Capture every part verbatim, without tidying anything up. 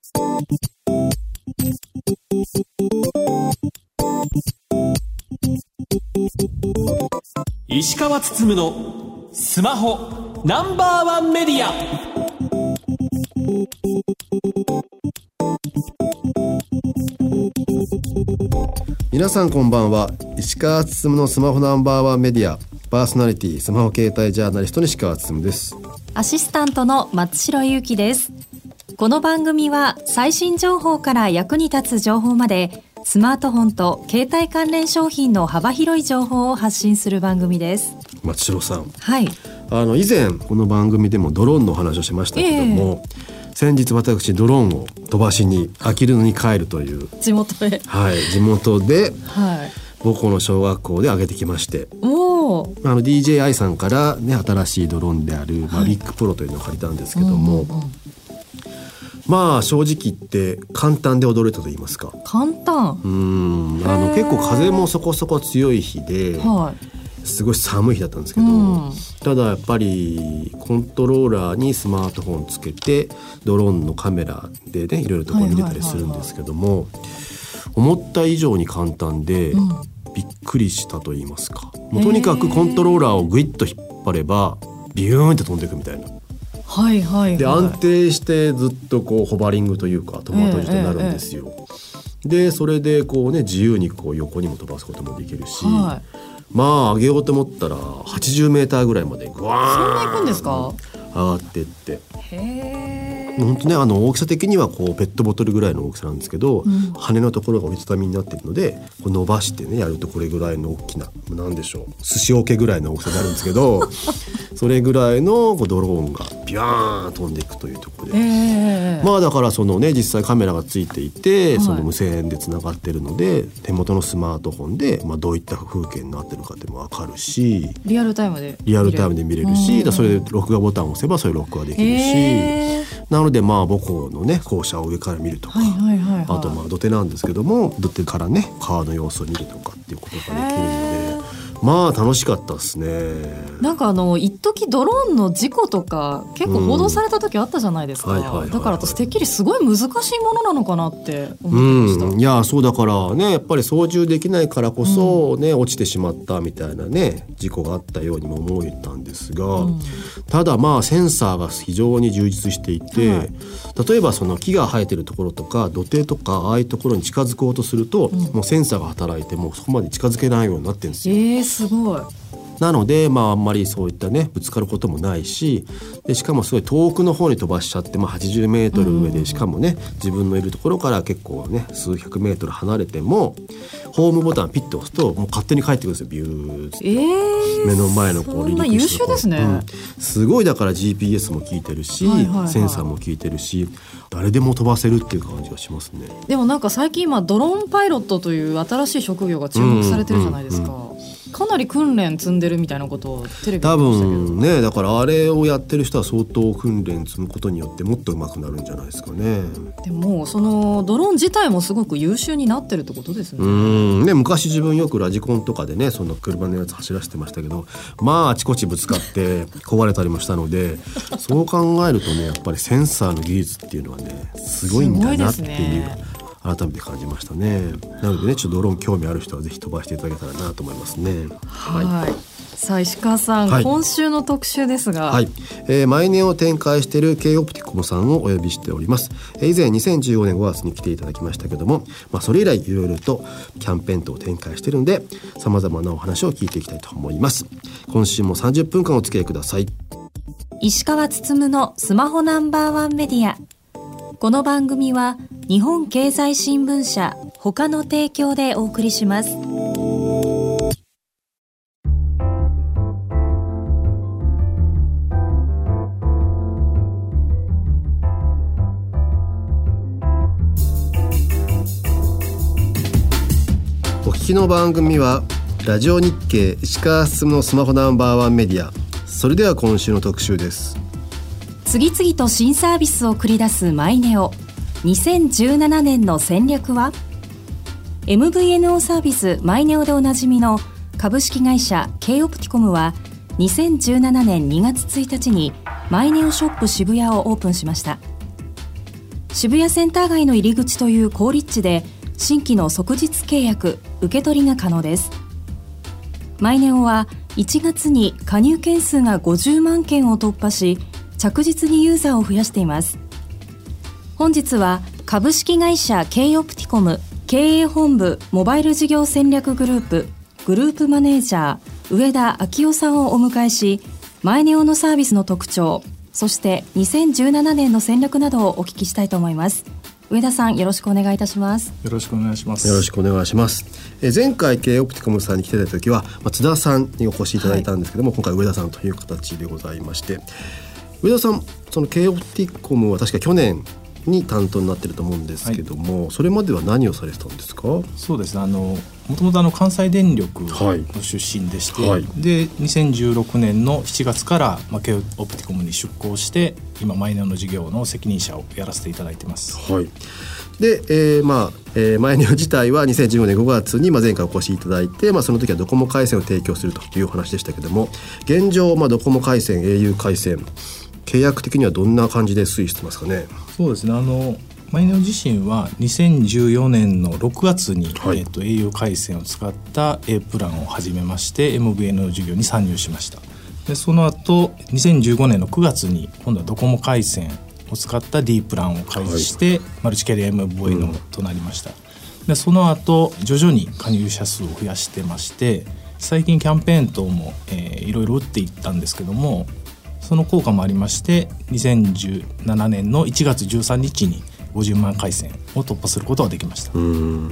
石川つつむのスマホナンバーワンメディア。 皆さんこんばんは。石川つつむのスマホナンバーワンメディアパーソナリティスマホ携帯ジャーナリストの石川つつむです。 アシスタントの松代ゆうきです。この番組は最新情報から役に立つ情報までスマートフォンと携帯関連商品の幅広い情報を発信する番組です。 松代さん、 はい、 あの以前この番組でもドローンの話をしましたけども、えー、先日私ドローンを飛ばしにあきる野に帰るという地元へ、 はい、地元で、 はい、 母校の小学校で上げてきまして、 おあの ディージェーアイ さんから、ね、新しいドローンであるマビックプロというのを借りたんですけども、はいうんうんうん、まあ正直言って簡単で驚いたと言いますか。 簡単うーんあの結構風もそこそこ強い日で、はい、すごい寒い日だったんですけど、うん、ただやっぱりコントローラーにスマートフォンつけてドローンのカメラでねいろいろとこう見れたりするんですけども、はいはいはいはい、思った以上に簡単で、うん、びっくりしたと言いますか。もうとにかくコントローラーをグイッと引っ張ればビューンって飛んでいくみたいな、 はいはいはい、 で安定してずっとこうホバリングというかトマト状になるんですよ、えーえーえー、でそれでこうね自由にこう横にも飛ばすこともできるし、はい、まあ上げようと思ったらはちじゅうメーターぐらいまでグワーンそんな行くんですか。 上がってって、 へー、 本当ねあの大きさ的にはこうペットボトルぐらいの大きさなんですけど、うん、羽のところが折りたたみになっているのでこう伸ばしてねやるとこれぐらいの大きななんでしょう寿司桶ぐらいの大きさになるんですけどそれぐらいのこうドローンがビャーン飛んでいくというところで、 えー、 まあだからそのね実際カメラがついていて、はい、その無線でつながっているので手元のスマートフォンで、まあ、どういった風景になっているかっても分かるしリアルタイムでリアルタイムで見れるし、だそれで録画ボタンを押せばそれ録画できるし、えー、なのでまあ母校のね校舎を上から見るとか、はいはいはいはい、あとまあ土手なんですけども土手からね川の様子を見るとかっていうことができるので、まあ楽しかったですね。 なんかあの一時ドローンの事故とか結構報道された時あったじゃないですか、うんはいはいはいはい、だから私てっきりすごい難しいものなのかなって思ってました、 うん、いやそうだからねやっぱり操縦できないからこそね、うん、落ちてしまったみたいなね事故があったようにも思えたんですが、うん、ただまあセンサーが非常に充実していて、はい、例えばその木が生えてるところとか土手とかああいうところに近づこうとすると、うん、もうセンサーが働いてもうそこまで近づけないようになってるんですよ。 えーすごい。 なので、まあ、あんまりそういったねぶつかることもないし、でしかもすごい遠くの方に飛ばしちゃって、まあ、はちじゅうメートル上で、しかもね自分のいるところから結構ね数百メートル離れてもホームボタンピッと押すともう勝手に帰ってくるんですよ。ビューって、えー、目の前のこうそんな優秀ですね、うん、 すごいだから ジーピーエス も効いてるし、はいはいはい、センサーも効いてるし誰でも飛ばせるっていう感じがしますね。 でもなんか最近今ドローンパイロットという新しい職業が注目されてるじゃないですか、うんうんうん、かなり訓練積んでるみたいなことをテレビで見ましたけど、 多分ねだからあれをやってる人は相当訓練積むことによってもっと上手くなるんじゃないですかね。 でもそのドローン自体もすごく優秀になってるってことですね。 うんね昔自分よくラジコンとかでねその車のやつ走らせてましたけど、まああちこちぶつかって壊れたりもしたのでそう考えるとねやっぱりセンサーの技術っていうのはねすごいんだなっていう改めて感じましたね。なのでねちょっとドローン興味ある人はぜひ飛ばしていただけたらなと思いますね。 はい、はい、さあ石川さん、はい、今週の特集ですが、 はいえー、毎年を展開している K オプティコムさんをお呼びしております。以前にせんじゅうごねんごがつに来ていただきましたけども、まあ、それ以来いろいろとキャンペーン等を展開しているのでさまざまなお話を聞いていきたいと思います。今週もさんじゅっぷんかんお付き合いください。 石川つつむのスマホナンバーワンメディア。この番組は日本経済新聞社他の提供でお送りします。 お聞きの番組はラジオ日経石川つつむのスマホナンバーワンメディア。それでは今週の特集です。 次々と新サービスを繰り出すマイネオ。にせんじゅうななねんの戦略は？ エムブイエヌオー サービスマイネオでおなじみの株式会社 K オプティコムはにせんじゅうななねんにがつついたちにマイネオショップ渋谷をオープンしました。 渋谷センター街の入り口という好立地で新規の即日契約受け取りが可能です。マイネオはいちがつに加入件数がごじゅうまんけんを突破し、着実にユーザーを増やしています。本日は株式会社 K オプティコム経営本部モバイル事業戦略グループグループマネージャー上田昭夫さんをお迎えし、マイネオのサービスの特徴、そしてにせんじゅうななねんの戦略などをお聞きしたいと思います。上田さん、よろしくお願いいたします。 よろしくお願いします。 よろしくお願いします。え前回 K オプティコムさんに来てた時は、まあ、津田さんにお越しいただいたんですけども、はい、今回上田さんという形でございまして、上田さん、その K オプティコムは確か去年に担当になっていると思うんですけども、はい、それまでは何をされてたんですか？ そうですね、あのもともとあの関西電力の出身でして、はい、でにせんじゅうろくねんのしちがつから、まあ、K オプティコムに出向して今マイネオの事業の責任者をやらせていただいてます。 はい。で、えーまあえー、マイネオ自体はにせんじゅうごねんごがつに、まあ、前回お越しいただいて、まあ、その時はドコモ回線を提供するという話でしたけども、現状、まあ、ドコモ回線 au 回線契約的にはどんな感じで推移してますかね？ そうですね、あのマイネオ自身はにせんじゅうよねんのろくがつに、はい、えー、と au 回線を使った A プランを始めまして エムブイエヌオー 事業に参入しました。でその後にせんじゅうごねんのくがつに今度はドコモ回線を使った D プランを開始して、はい、マルチキャリア エムブイエヌオー となりました。でその後徐々に加入者数を増やしてまして、最近キャンペーン等も、えー、いろいろ打っていったんですけども、その効果もありましてにせんじゅうななねんのいちがつじゅうさんにちにごじゅうまん回線を突破することができました。うん、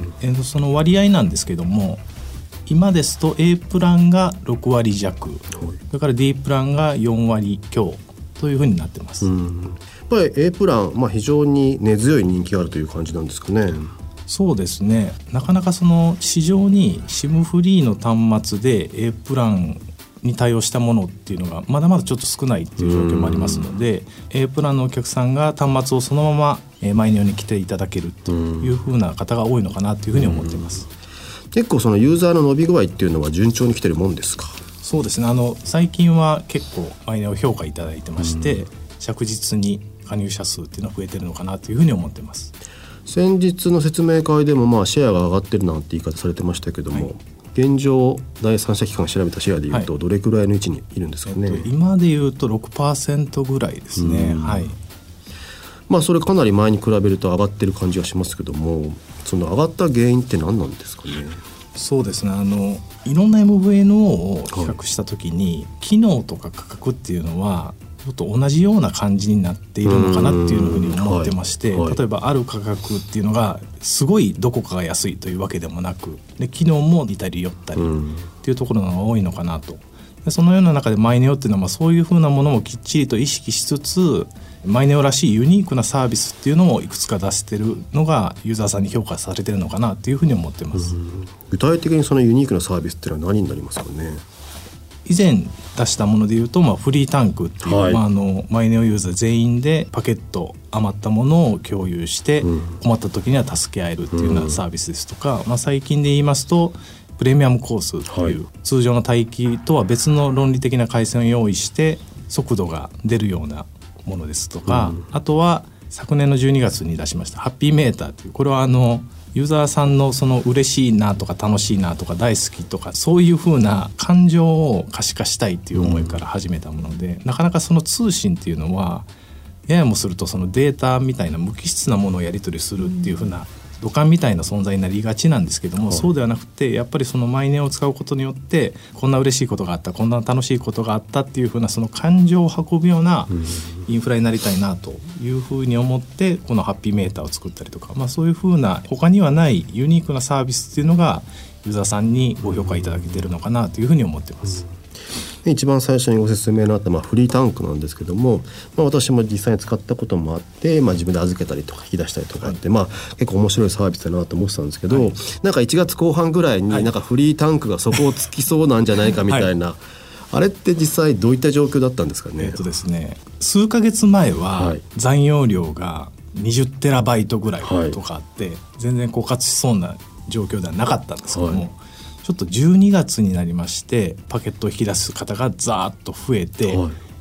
えー、その割合なんですけども、今ですと A プランがろくわりじゃく、はい、それから D プランがよんわりきょうというふうになってます。うん、 やっぱり A プラン、まあ、非常に根強い人気があるという感じなんですかね？ そうですね、なかなかその市場に SIM フリーの端末で A プランに対応したものっていうのがまだまだちょっと少ないっていう状況もありますので、 A プランのお客さんが端末をそのまま、えー、マイネオに来ていただけるというふうな方が多いのかなというふうに思っています。 結構そのユーザーの伸び具合っていうのは順調に来てるもんですか？ そうですね、あの最近は結構マイネオ評価いただいてまして、着実に加入者数っていうのは増えてるのかなというふうに思ってます。 先日の説明会でもまあシェアが上がってるなんて言い方されてましたけども、はい、現状第三者機関が調べたシェアでいうとどれくらいの位置にいるんですかね？ はい、えっと、今でいうと ろくパーセント ぐらいですね。はい、 まあ、それかなり前に比べると上がってる感じはしますけども、その上がった原因って何なんですかね？ そうですね、あのいろんな エムブイエヌオー を比較したときに、はい、機能とか価格っていうのはちょっと同じような感じになっているのかなっていうふうに思ってまして、はいはい、例えばある価格っていうのがすごいどこかが安いというわけでもなく、で機能も似たり寄ったりっていうところが多いのかなと。でそのような中でマイネオっていうのはまあそういうふうなものもきっちりと意識しつつ、マイネオらしいユニークなサービスっていうのをいくつか出してるのがユーザーさんに評価されてるのかなというふうに思ってます。 具体的にそのユニークなサービスっていうのは何になりますかね？ 以前出したものでいうと、まあ、フリータンクっていう、はい、まあ、あのマイネオユーザー全員でパケット余ったものを共有して、うん、困った時には助け合えるっていうようなサービスですとか、うん、まあ、最近で言いますとプレミアムコースっていう、はい、通常の帯域とは別の論理的な回線を用意して速度が出るようなものですとか、うん、あとは昨年のじゅうにがつに出しましたハッピーメーターという、これはあのユーザーさんのその嬉しいなとか楽しいなとか大好きとかそういう風な感情を可視化したいっていう思いから始めたもので、うん、なかなかその通信っていうのはややもするとそのデータみたいな無機質なものをやり取りするっていう風な土管みたいな存在になりがちなんですけども、はい、そうではなくてやっぱりそのマイネオを使うことによってこんな嬉しいことがあった、こんな楽しいことがあったっていう風なその感情を運ぶようなインフラになりたいなという風に思ってこのハッピーメーターを作ったりとか、まあ、そういう風な他にはないユニークなサービスっていうのがユーザーさんにご評価いただけているのかなという風に思っています。 一番最初にご説明のあった、まあ、フリータンクなんですけども、まあ、私も実際に使ったこともあって、まあ、自分で預けたりとか引き出したりとかあって、はい、まあ、結構面白いサービスだなと思ってたんですけど、はい、なんかいちがつこう半ぐらいになんかフリータンクが底をつきそうなんじゃないかみたいな、はい、あれって実際どういった状況だったんですかね？ えーとですね、数ヶ月前は残容量がにじゅうテラバイトぐらいとかあって、はい、全然枯渇しそうな状況ではなかったんですけども、はい、ちょっとじゅうにがつになりましてパケットを引き出す方がザーッと増えて、はい、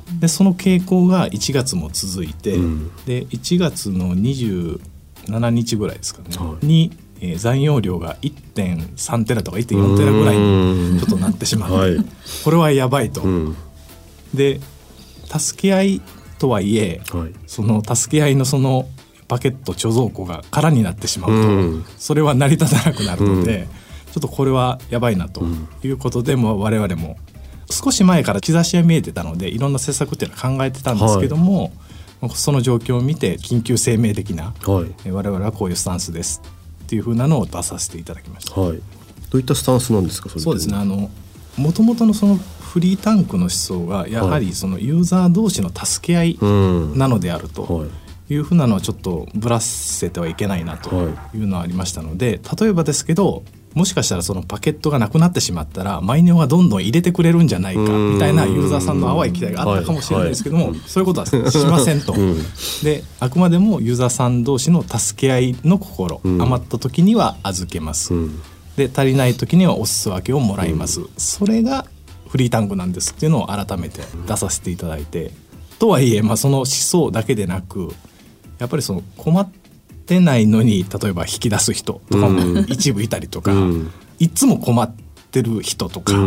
でその傾向がいちがつも続いて、うん、でいちがつのにじゅうしちにちぐらいですかね、はい、に、えー、残容量が いってんさんテラとか いってんよんテラぐらいにちょっとなってしまって、はい、これはやばいと、うん、で助け合いとはいえ、はい、その助け合いのそのパケット貯蔵庫が空になってしまうと、うん、それは成り立たなくなるので、うん、ちょっとこれはやばいなということで、うん、もう我々も少し前から兆しは見えてたのでいろんな施策っていうのは考えてたんですけども、はい、その状況を見て緊急声明的な、はい、我々はこういうスタンスですっていう風なのを出させていただきました、はい、 どういったスタンスなんですか？それそうですね、あの元々のそのフリータンクの思想がやはりそのユーザー同士の助け合いなのであると、はいいうふうなのはちょっとぶらせてはいけないなというのはありましたので、例えばですけどもしかしたらそのパケットがなくなってしまったらマイネオがどんどん入れてくれるんじゃないかみたいなユーザーさんの淡い期待があったかもしれないですけども、そういうことはしませんとであくまでもユーザーさん同士の助け合いの心、余った時には預けます、で足りない時にはお裾分けをもらいます、それがフリータンクなんですっていうのを改めて出させていただいて、とはいえ、まあ、その思想だけでなくやっぱりその困ってないのに例えば引き出す人とかも一部いたりとか、うん、いつも困ってる人とか、うん、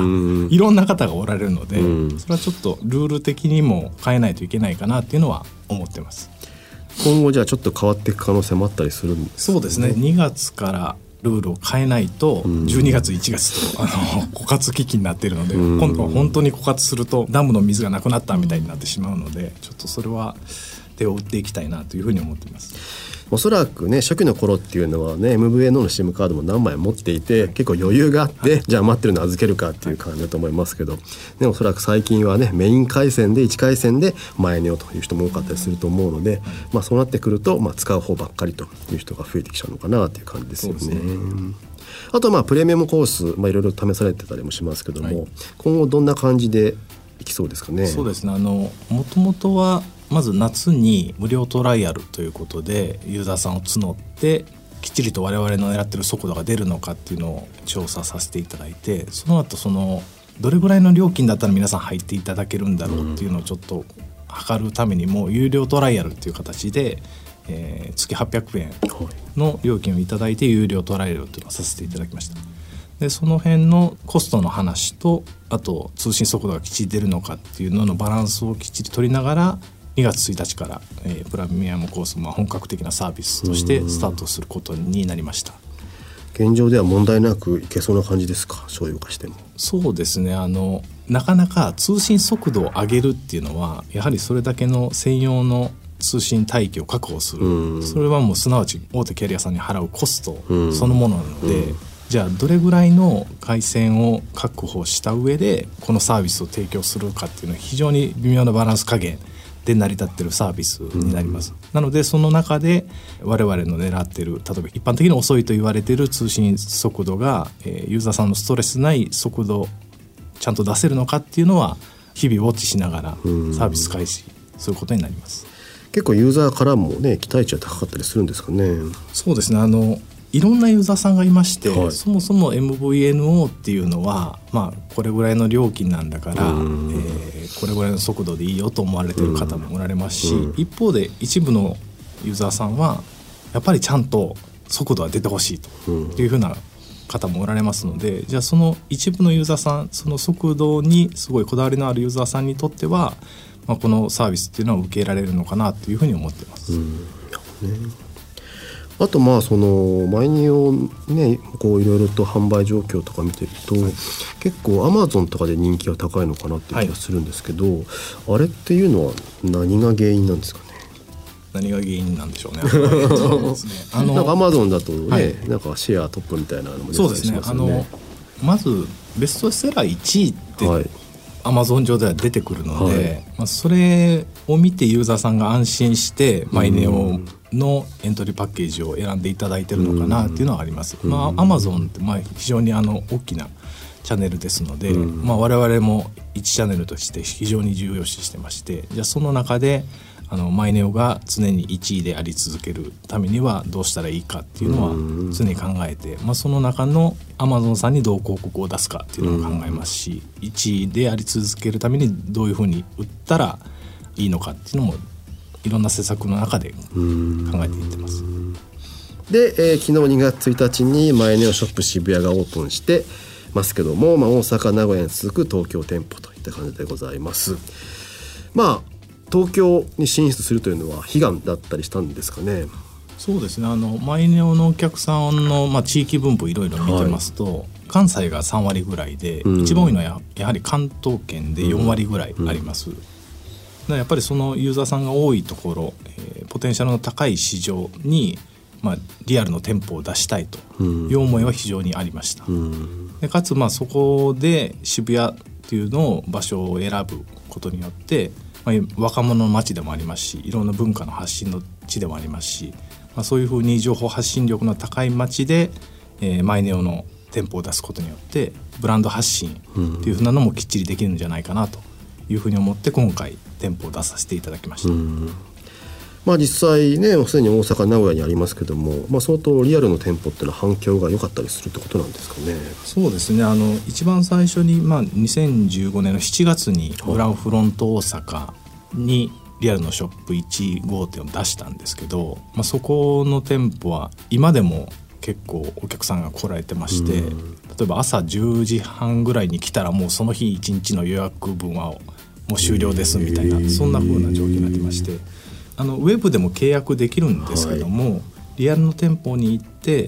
いろんな方がおられるので、うん、それはちょっとルール的にも変えないといけないかなっていうのは思ってます。 今後じゃあちょっと変わっていく可能性もあったりするんですかね？ そうですね、にがつからルールを変えないとじゅうにがついちがつとあの枯渇危機になっているので、今度は本当に枯渇するとダムの水がなくなったみたいになってしまうので、ちょっとそれは手を打っていきたいなというふうに思っています。 おそらくね初期の頃っていうのはね エムブイエヌオー の SIM カードも何枚持っていて結構余裕があって、はい、じゃあ待ってるの預けるかっていう感じだと思いますけど、はい、ね、おそらく最近はねメイン回線でいち回線でマイネオという人も多かったりすると思うので、はい、まあ、そうなってくると、まあ、使う方ばっかりという人が増えてきちゃうのかなという感じですよね。そうですね。あとまあプレミアムコース、まあ、いろいろ試されてたりもしますけども、はい、今後どんな感じでいきそうですかね？ そうですね、あのもともとはまず夏に無料トライアルということでユーザーさんを募ってきっちりと我々の狙ってる速度が出るのかっていうのを調査させていただいて、その後そのどれぐらいの料金だったら皆さん入っていただけるんだろうっていうのをちょっと測るためにも有料トライアルっていう形で、えー、月はっぴゃくえんの料金をいただいて有料トライアルっていうのをさせていただきました。でその辺のコストの話とあと通信速度がきっちり出るのかっていうののバランスをきっちり取りながらにがつついたちから、えー、プレミアムコース、まあ、本格的なサービスとしてスタートすることになりました。 現状では問題なくいけそうな感じですか？商用化しても。 そうですね、あのなかなか通信速度を上げるっていうのはやはりそれだけの専用の通信帯域を確保する、それはもうすなわち大手キャリアさんに払うコストそのものなので、じゃあどれぐらいの回線を確保した上でこのサービスを提供するかっていうのは非常に微妙なバランス加減で成り立っているサービスになります、うん、なのでその中で我々の狙っている例えば一般的に遅いと言われている通信速度が、えー、ユーザーさんのストレスない速度ちゃんと出せるのかっていうのは日々ウォッチしながらサービス開始することになります。 結構ユーザーからもね期待値は高かったりするんですかね？ そうですね、あのいろんなユーザーさんがいまして、はい、そもそも エムブイエヌオー っていうのは、まあ、これぐらいの料金なんだから、えー、これぐらいの速度でいいよと思われている方もおられますし、一方で一部のユーザーさんはやっぱりちゃんと速度は出てほしいというふうな方もおられますので、じゃあその一部のユーザーさんその速度にすごいこだわりのあるユーザーさんにとっては、まあ、このサービスっていうのは受け入れられるのかなというふうに思っています。うん、ね、 あとまあそのマイニオねこういろいろと販売状況とか見てると、はい、結構アマゾンとかで人気が高いのかなっていう気がするんですけど、はい、あれっていうのは何が原因なんですかね？ 何が原因なんでしょうね。そうですね、あのなんかアマゾンだとね、はい、なんかシェアトップみたいなのも出てたりしますよね。そうですね、 あのまずベストセラーいちいって、はい、アマゾン上では出てくるので、はい、まあ、それを見てユーザーさんが安心してマイネオのエントリーパッケージを選んでいただいているのかなっていうのはあります。まあ、アマゾンってまあ非常にあの大きなチャンネルですので、まあ、我々もいちチャンネルとして非常に重要視してまして、じゃあその中であのマイネオが常にいちいであり続けるためにはどうしたらいいかっていうのは常に考えて、まあ、その中のアマゾンさんにどう広告を出すかっていうのも考えますし、いちいであり続けるためにどういうふうに売ったらいいのかっていうのもいろんな施策の中で考えていってます。 で、えー、昨日にがつついたちにマイネオショップ渋谷がオープンしてますけども、まあ、大阪名古屋に続く東京店舗といった感じでございます。まあ東京に進出するというのは悲願だったりしたんですかね。 そうですね、あのマイネオのお客さんの、まあ、地域分布いろいろ見てますと、はい、関西がさんわりぐらいで、うん、一番多いのは や, やはり関東圏でよんわりぐらいあります、うんうん、だやっぱりそのユーザーさんが多いところ、えー、ポテンシャルの高い市場に、まあ、リアルの店舗を出したいという思いは非常にありました、うん、でかつまあそこで渋谷っていうのを場所を選ぶことによってまあ、若者の街でもありますし、いろんな文化の発信の地でもありますし、まあ、そういうふうに情報発信力の高い街で、えー、マイネオの店舗を出すことによってブランド発信っていうふうなのもきっちりできるんじゃないかなというふうに思って今回店舗を出させていただきました。うん、 まあ、実際ねすでに大阪名古屋にありますけども、まあ、相当リアルの店舗っていうのは反響が良かったりするってことなんですかね。 そうですね、あの一番最初に、まあ、にせんじゅうごねんのしちがつにグランフロント大阪にリアルのショップいち号店を出したんですけど、まあ、そこの店舗は今でも結構お客さんが来られてまして、例えば朝じゅうじはんぐらいに来たらもうその日いちにちの予約分はもう終了ですみたいな、そんな風な状況になってまして、あのウェブでも契約できるんですけども、はい、リアルの店舗に行って、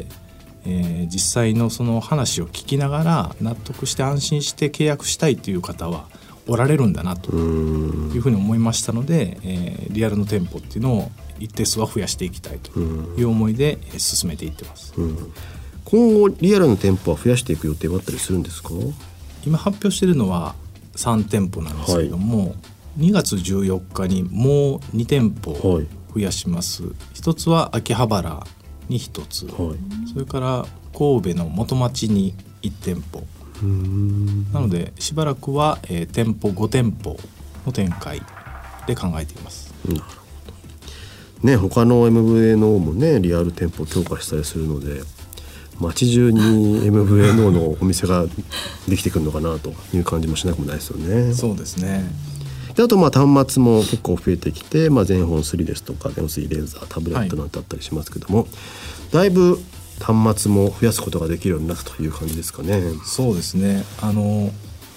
えー、実際のその話を聞きながら納得して安心して契約したいという方はおられるんだなというふうに思いましたので、えー、リアルの店舗っていうのを一定数は増やしていきたいという思いで進めていってます。うん、 今後リアルの店舗は増やしていく予定はあったりするんですか？ 今発表しているのはさん店舗なんですけども、はい、にがつじゅうよっかにもうに店舗増やします。はい、一つは秋葉原にひとつ、はい、それから神戸の元町にいち店舗なのでしばらくは、えー、店舗ご店舗の展開で考えています。 なるほどね、他の エムブイエヌオー もねリアル店舗を強化したりするので街中に エムブイエヌオー のお店ができてくるのかなという感じもしなくもないですよね。 そうですね。 であとまあ端末も結構増えてきて、まあ、全本スリーですとか全本スリーレーザータブレットなんてあったりしますけども、はい、だいぶ端末も増やすことができるようになったという感じですかね。 そうですね、あの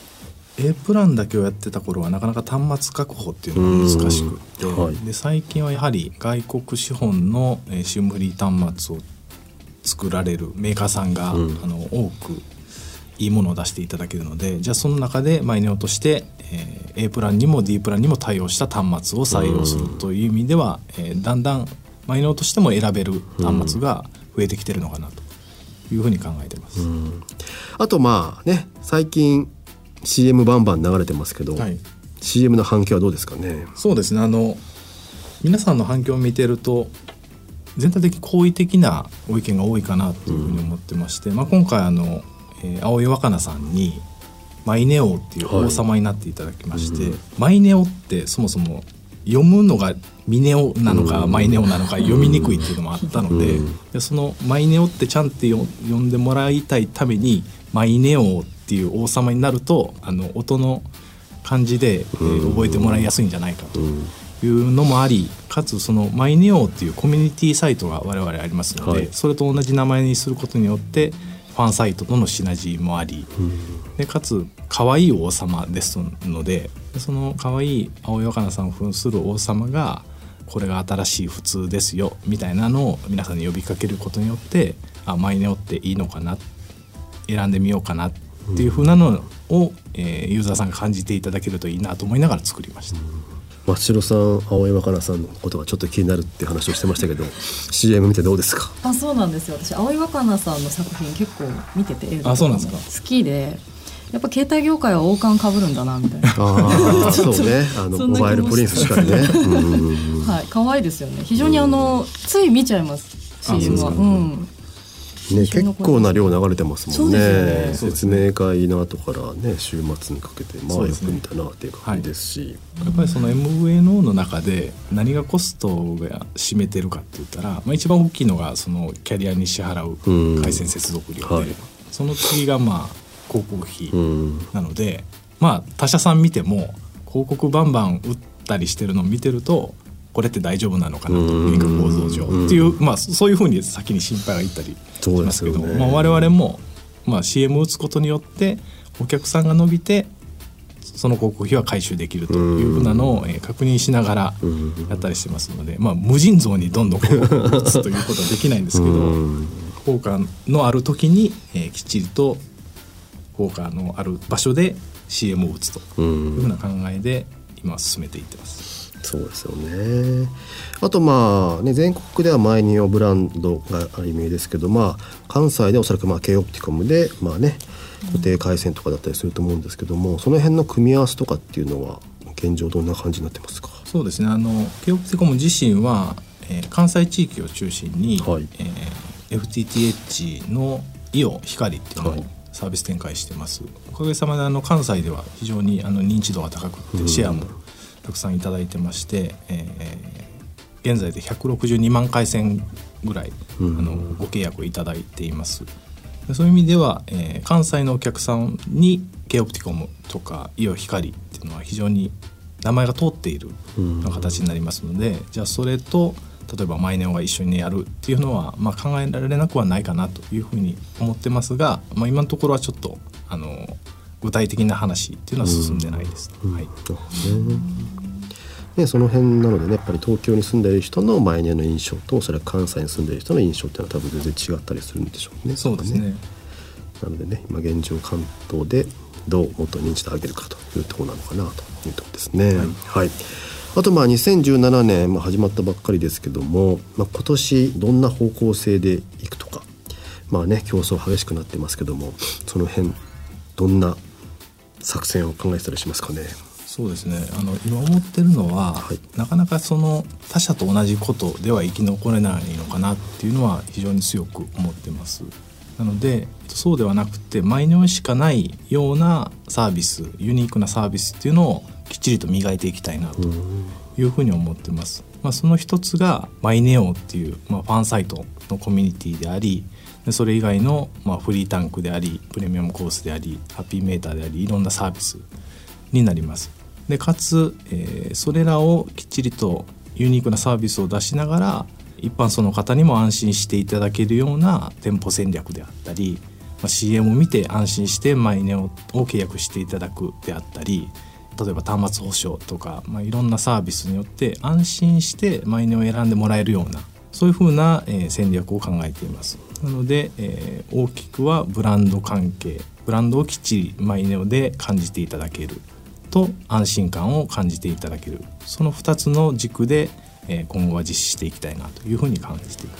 A プランだけをやってた頃はなかなか端末確保っていうのが難しくって、はい、で最近はやはり外国資本の シム フリー端末を作られるメーカーさんが、うん、あの多くいいものを出していただけるので、じゃあその中でマイネオとして、えー、A プランにも D プランにも対応した端末を採用するという意味では、うんえー、だんだんマイネオとしても選べる端末が増えてきてるのかなというふうに考えています。うん、 あとまあね最近 シーエム バンバン流れてますけど、はい、シーエム の反響はどうですかね。 そうですね、あの皆さんの反響を見てると全体的に好意的なご意見が多いかなというふうに思ってまして、うんまあ、今回あの、えー、青井若菜さんにマイネオっていう王様になっていただきまして、はいうん、マイネオってそもそも読むのがミネオなのか、うん、マイネオなのか読みにくいっていうのもあったので、うん、でそのマイネオってちゃんと読んでもらいたいためにマイネオっていう王様になるとあの音の感じで、えー、覚えてもらいやすいんじゃないかというのもあり、かつそのマイネオっていうコミュニティサイトが我々ありますので、はい、それと同じ名前にすることによってファンサイトとのシナジーもあり、うん、でかつ可愛い王様ですので、その可愛い青井若菜さんを扮する王様がこれが新しい普通ですよみたいなのを皆さんに呼びかけることによって、あマイネオっていいのかな、選んでみようかなっていう風なのを、うんえー、ユーザーさんが感じていただけるといいなと思いながら作りました。うん松代さん、青井若菜さんのことがちょっと気になるって話をしてましたけどシーエム 見てどうですか？ あそうなんですよ、私青井若菜さんの作品結構見てて映画とかも好きで、やっぱ携帯業界は王冠かぶるんだなみたいなあそうね、あのモバイルプリンスしかりねはい、可愛いですよね非常にあの、うん、つい見ちゃいます シーエム は、うん、 ね、結構な量流れてますもんね。 そうですね、説明会の後からね週末にかけてまあよく見たなっていう感じですし、 はい、やっぱりその エムブイエヌオー の中で何がコストが占めてるかって言ったら、まあ、一番大きいのがそのキャリアに支払う回線接続料で、はい、その次がまあ広告費なので、まあ他社さん見ても広告バンバン打ったりしてるのを見てるとこれって大丈夫なのかなと、変化構造上っていう、まあ、そういうふうに先に心配がいったりしますけど、まあ、我々も、まあ、シーエム を打つことによってお客さんが伸びてその広告費は回収できるというふうなのを、えー、確認しながらやったりしてますので、まあ、無尽蔵にどんどん広告を打つということはできないんですけど効果のある時に、えー、きっちりと効果のある場所で シーエム を打つというふうな考えで今進めていってます。 そうですよね。あとまあね全国ではマイネオブランドが有名ですけど、まあ関西でおそらくまあ K オプティコムでまあね固定回線とかだったりすると思うんですけども、その辺の組み合わせとかっていうのは現状どんな感じになってますか？ そうですね、あの K オプティコム自身は、えー、関西地域を中心に、はいえー、エフティーティーエイチ のイオ光っていうのをサービス展開してます、はい、おかげさまであの関西では非常にあの認知度が高くてシェアもたくさんいただいてまして、えー、現在でひゃくろくじゅうにまん回線ぐらい、うん、あのご契約いただいています。そういう意味では、えー、関西のお客さんに K オプティコムとかイオ光っていうのは非常に名前が通っている形になりますので、うん、じゃあそれと例えばマイネオが一緒にやるっていうのは、まあ、考えられなくはないかなというふうに思ってますが、まあ、今のところはちょっとあの具体的な話っていうのは進んでないです、うんはいね、その辺なのでねやっぱり東京に住んでいる人のマイネオの印象とそれから関西に住んでいる人の印象っていうのは多分全然違ったりするんでしょうね。 そうですね。 なのでね今現状関東でどうもっと認知度を上げるかというところなのかなというところですね。はい、はい、あとまあにせんじゅうななねん、まあ、始まったばっかりですけども、まあ、今年どんな方向性でいくとかまあね競争激しくなってますけどもその辺どんな作戦を考えてたりしますかね。 そうですね、あの今思ってるのは、はい、なかなかその他社と同じことでは生き残れないのかなっていうのは非常に強く思ってます。なのでそうではなくてマイネオしかないようなサービスユニークなサービスっていうのをきっちりと磨いていきたいなというふうに思ってます。まあ、その一つがマイネオっていう、まあ、ファンサイトのコミュニティでありでそれ以外の、まあ、フリータンクでありプレミアムコースでありハッピーメーターでありいろんなサービスになります。でかつ、えー、それらをきっちりとユニークなサービスを出しながら一般層の方にも安心していただけるような店舗戦略であったり、まあ、シーエム を見て安心してマイネオを契約していただくであったり例えば端末保証とか、まあ、いろんなサービスによって安心してマイネオを選んでもらえるようなそういうふうな、えー、戦略を考えています。なので、えー、大きくはブランド関係ブランドをきっちりマイネオで感じていただけると安心感を感じていただけるそのふたつの軸で、えー、今後は実施していきたいなというふうに感じています。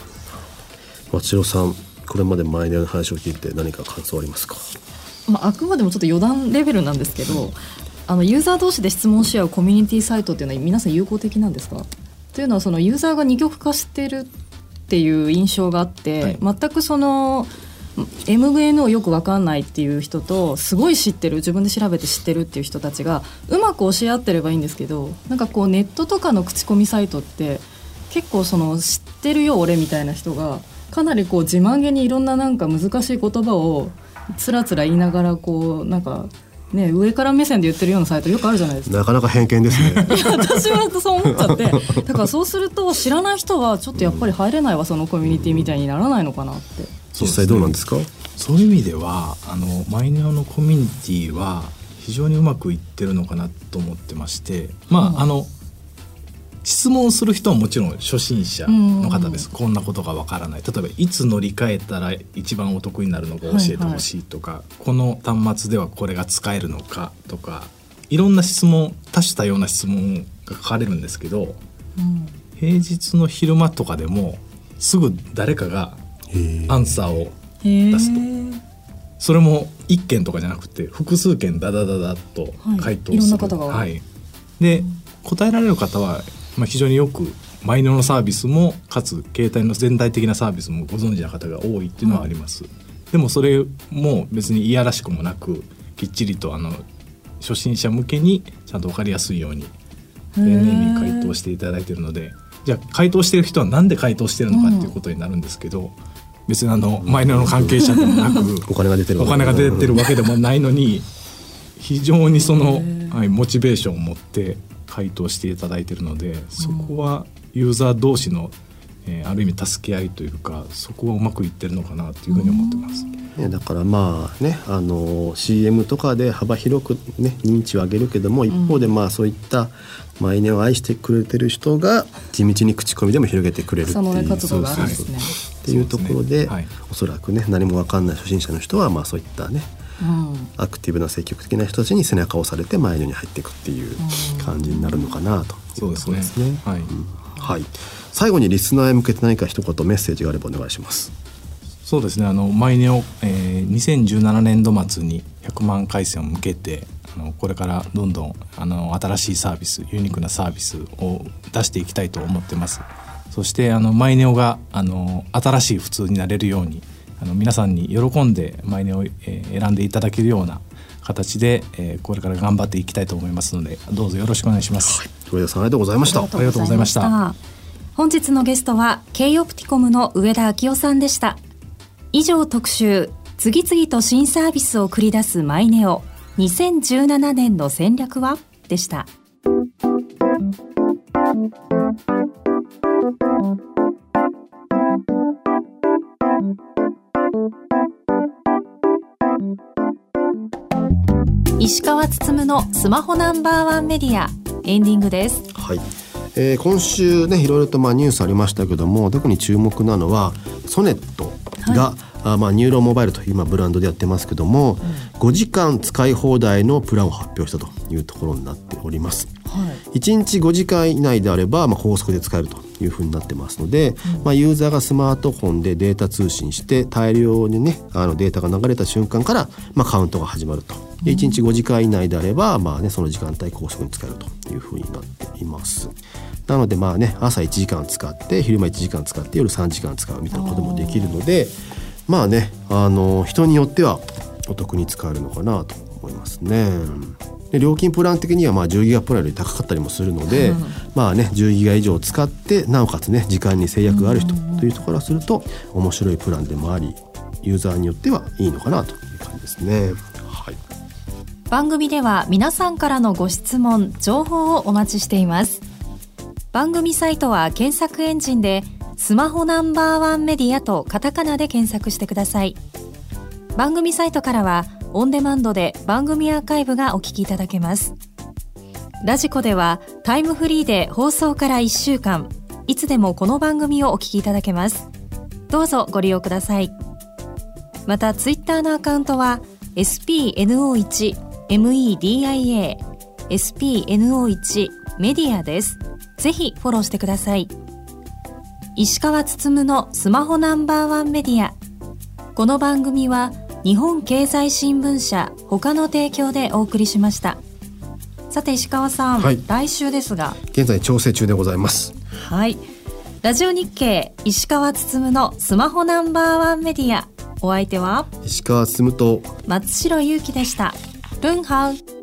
松代さんこれまでマイネオの話を聞いて何か感想ありますか？ まあ、あくまでもちょっと余談レベルなんですけどあのユーザー同士で質問し合うコミュニティサイトっていうのは皆さん有効的なんですか？というのはそのユーザーが二極化してるっていう印象があって、はい、全くその エムブイエヌオー よく分かんないっていう人とすごい知ってる自分で調べて知ってるっていう人たちがうまく教え合ってればいいんですけどなんかこうネットとかの口コミサイトって結構その知ってるよ俺みたいな人がかなりこう自慢げにいろんななんか難しい言葉をつらつら言いながらこうなんかね、上から目線で言ってるようなサイトよくあるじゃないですか。 なかなか偏見ですね。 いや私はそう思っちゃってだからそうすると知らない人はちょっとやっぱり入れないわそのコミュニティみたいにならないのかなって。 実際どうなんですか？ そういう意味ではあのマイネオのコミュニティは非常にうまくいってるのかなと思ってましてまあ、うん、あの質問する人はもちろん初心者の方です、うん、こんなことがわからない例えばいつ乗り換えたら一番お得になるのか教えてほしいとか、はいはい、この端末ではこれが使えるのかとかいろんな質問多種多様な質問が書かれるんですけど、うん、平日の昼間とかでもすぐ誰かがアンサーを出すとそれもいっけんとかじゃなくて複数件ダダダダッと回答する、はい、いろんな方が、はい、で答えられる方はまあ、非常によくマイネオのサービスもかつ携帯の全体的なサービスもご存知な方が多いっていうのはあります、うん、でもそれも別にいやらしくもなくきっちりとあの初心者向けにちゃんと分かりやすいように丁寧に回答していただいているので、じゃあ回答している人はなんで回答しているのかっていうことになるんですけど、うん、別にあのマイネオの関係者でもなくお金が出てるお金が出てるわけでもないのに非常にその、はい、モチベーションを持って回答していただいているので、そこはユーザー同士の、えー、ある意味助け合いというか、そこはうまくいってるのかなというふうに思ってます。 ね、だからまあね、あの シーエム とかで幅広く、ね、認知を上げるけども、一方でまあそういったマイネを愛してくれてる人が地道に口コミでも広げてくれるっていう、 その活動があるんですね。 っていうところで、はい、おそらくね何も分かんない初心者の人はまあそういったね、うん、アクティブな積極的な人たちに背中を押されてマイネに入っていくっていう感じになるのかなというところですね。はい、うん、はい、最後にリスナーへ向けて何か一言メッセージがあればお願いします。 そうですね、あのマイネオ、えー、にせんじゅうななねんど末にひゃくまん回線を向けて、あのこれからどんどんあの新しいサービス、ユニークなサービスを出していきたいと思ってます。そしてあのマイネオがあの新しい普通になれるように、あの皆さんに喜んでマイネオを、えー、選んでいただけるような形で、えー、これから頑張っていきたいと思いますので、どうぞよろしくお願いします。 はい、上田さんありがとうございました。 ありがとうございました。本日のゲストは K オプティコムの上田昭夫さんでした。以上特集、次々と新サービスを繰り出すマイネオにせんじゅうななねんの戦略はでした。石川つつむのスマホナンバーワンメディア、エンディングです。 はい、えー、今週ねいろいろとまあニュースありましたけども、特に注目なのはソネットが、はい、あまあニューロモバイルという今ブランドでやってますけども、うん、ごじかん使い放題のプランを発表したというところになっております。はい、いちにちごじかん以内であれば、まあ、高速で使えるというふうになってますので、うん、まあ、ユーザーがスマートフォンでデータ通信して大量にねあのデータが流れた瞬間から、まあ、カウントが始まると。でいちにちごじかん以内であれば、まあね、その時間帯高速に使えるというふうになっています。なのでまあね、朝いちじかん使って昼間いちじかん使って夜さんじかん使うみたいなこともできるので、まあね、あの人によってはお得に使えるのかなと思いますね。で料金プラン的にはまあじゅうギガプランより高かったりもするので、うん、まあねじゅうギガ以上使ってなおかつね時間に制約がある人というところからすると面白いプランでもあり、ユーザーによってはいいのかなという感じですね。はい、 番組では皆さんからのご質問情報をお待ちしています。番組サイトは検索エンジンでスマホナンバーワンメディアとカタカナで検索してください。番組サイトからはオンデマンドで番組アーカイブがお聞きいただけます。ラジコではタイムフリーで放送からいっしゅうかんいつでもこの番組をお聞きいただけます。どうぞご利用ください。またツイッターのアカウントは エスピーエヌオーワン メディア エスピーエヌオーワン メディアです。ぜひフォローしてください。石川つつむのスマホナンバーワンメディア。この番組は日本経済新聞社他の提供でお送りしました。さて石川さん、はい、来週ですが現在調整中でございます。 はい、ラジオ日経石川つつむのスマホナンバーワンメディア、お相手は石川つつむと松代ゆうきでした。ルンハウ